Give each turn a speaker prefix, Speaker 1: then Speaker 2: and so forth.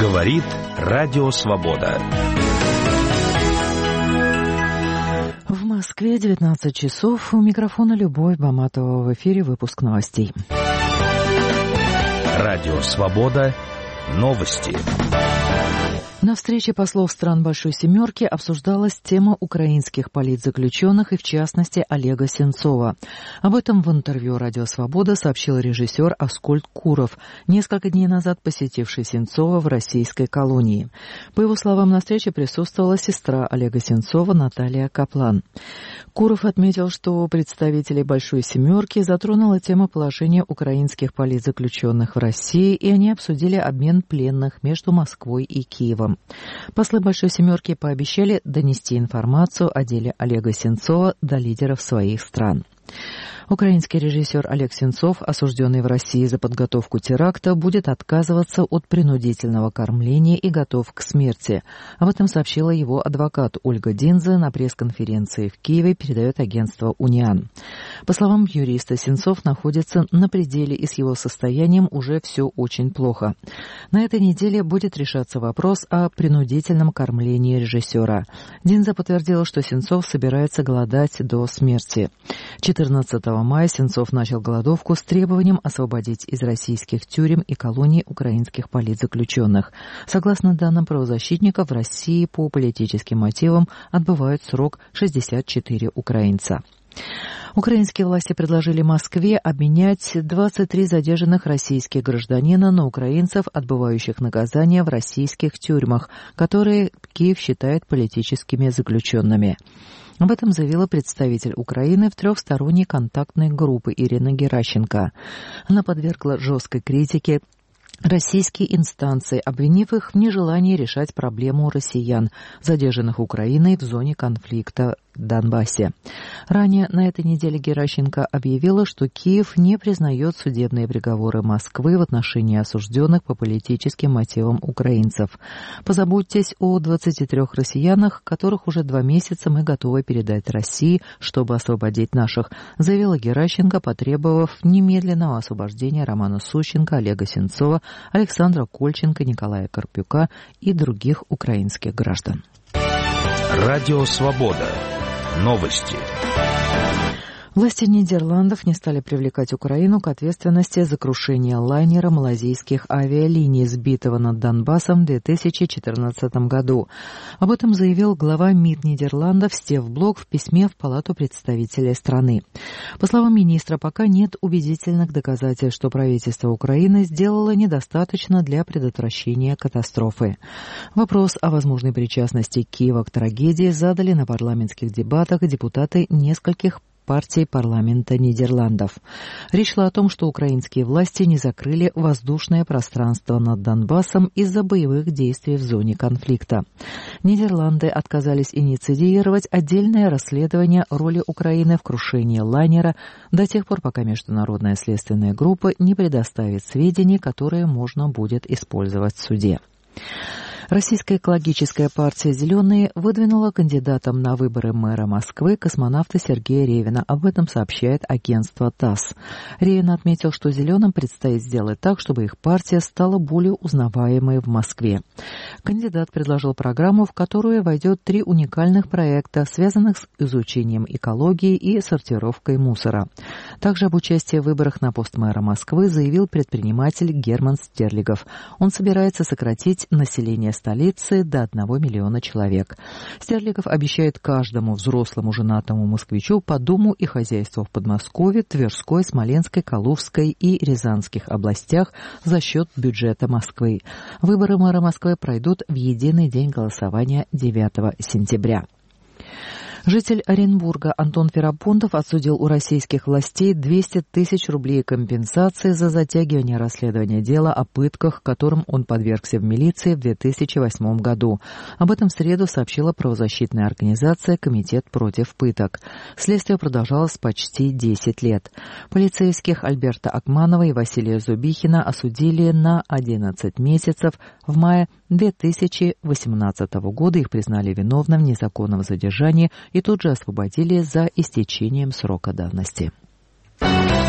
Speaker 1: Говорит Радио Свобода.
Speaker 2: В Москве 19 часов. У микрофона Любовь Баматова. В эфире выпуск новостей.
Speaker 1: Радио Свобода. Новости.
Speaker 2: На встрече послов стран Большой Семерки обсуждалась тема украинских политзаключенных и, в частности, Олега Сенцова. Об этом в интервью «Радио Свобода» сообщил режиссер Аскольд Куров, несколько дней назад посетивший Сенцова в российской колонии. По его словам, на встрече присутствовала сестра Олега Сенцова Наталья Каплан. Куров отметил, что представителей Большой Семерки затронула тема положения украинских политзаключенных в России, и они обсудили обмен пленных между Москвой и Киевом. Послы Большой Семерки пообещали донести информацию о деле Олега Сенцова до лидеров своих стран. Украинский режиссер Олег Сенцов, осужденный в России за подготовку теракта, будет отказываться от принудительного кормления и готов к смерти. Об этом сообщила его адвокат Ольга Динзе на пресс-конференции в Киеве, передает агентство «Униан». По словам юриста, Сенцов находится на пределе, и с его состоянием уже все очень плохо. На этой неделе будет решаться вопрос о принудительном кормлении режиссера. Динзе подтвердила, что Сенцов собирается голодать до смерти. 14 мая Сенцов начал голодовку с требованием освободить из российских тюрем и колоний украинских политзаключенных. Согласно данным правозащитников, в России по политическим мотивам отбывают срок 64 украинца. Украинские власти предложили Москве обменять 23 задержанных российских гражданина на украинцев, отбывающих наказание в российских тюрьмах, которые Киев считает политическими заключенными. Об этом заявила представитель Украины в трехсторонней контактной группе Ирина Геращенко. Она подвергла жесткой критике российские инстанции, обвинив их в нежелании решать проблему россиян, задержанных Украиной в зоне конфликта в Донбассе. Ранее на этой неделе Геращенко объявила, что Киев не признает судебные приговоры Москвы в отношении осужденных по политическим мотивам украинцев. «Позаботьтесь о 23 россиянах, которых уже 2 месяца мы готовы передать России, чтобы освободить наших», заявила Геращенко, потребовав немедленного освобождения Романа Сущенко, Олега Сенцова, Александра Кольченко, Николая Карпюка и других украинских граждан.
Speaker 1: Радио Свобода. Новости.
Speaker 2: Власти Нидерландов не стали привлекать Украину к ответственности за крушение лайнера малайзийских авиалиний, сбитого над Донбассом в 2014 году. Об этом заявил глава МИД Нидерландов Стеф Блок в письме в Палату представителей страны. По словам министра, пока нет убедительных доказательств, что правительство Украины сделало недостаточно для предотвращения катастрофы. Вопрос о возможной причастности Киева к трагедии задали на парламентских дебатах депутаты нескольких партий парламента Нидерландов. Речь шла о том, что украинские власти не закрыли воздушное пространство над Донбассом из-за боевых действий в зоне конфликта. Нидерланды отказались инициировать отдельное расследование роли Украины в крушении лайнера до тех пор, пока международная следственная группа не предоставит сведений, которые можно будет использовать в суде. Российская экологическая партия «Зеленые» выдвинула кандидатом на выборы мэра Москвы космонавта Сергея Ревина. Об этом сообщает агентство ТАСС. Ревин отметил, что «Зеленым» предстоит сделать так, чтобы их партия стала более узнаваемой в Москве. Кандидат предложил программу, в которую войдет 3 уникальных проекта, связанных с изучением экологии и сортировкой мусора. Также об участии в выборах на пост мэра Москвы заявил предприниматель Герман Стерлигов. Он собирается сократить население столицы до 1 миллиона человек. Стерлигов обещает каждому взрослому женатому москвичу по дому и хозяйству в Подмосковье, Тверской, Смоленской, Калужской и Рязанских областях за счет бюджета Москвы. Выборы мэра Москвы пройдут в единый день голосования 9 сентября. Житель Оренбурга Антон Ферапонтов отсудил у российских властей 200 тысяч рублей компенсации за затягивание расследования дела о пытках, которым он подвергся в милиции в 2008 году. Об этом в среду сообщила правозащитная организация «Комитет против пыток». Следствие продолжалось почти 10 лет. Полицейских Альберта Акманова и Василия Зубихина осудили на 11 месяцев. В мае 2018 года их признали виновным в незаконном задержании и тут же освободили за истечением срока давности.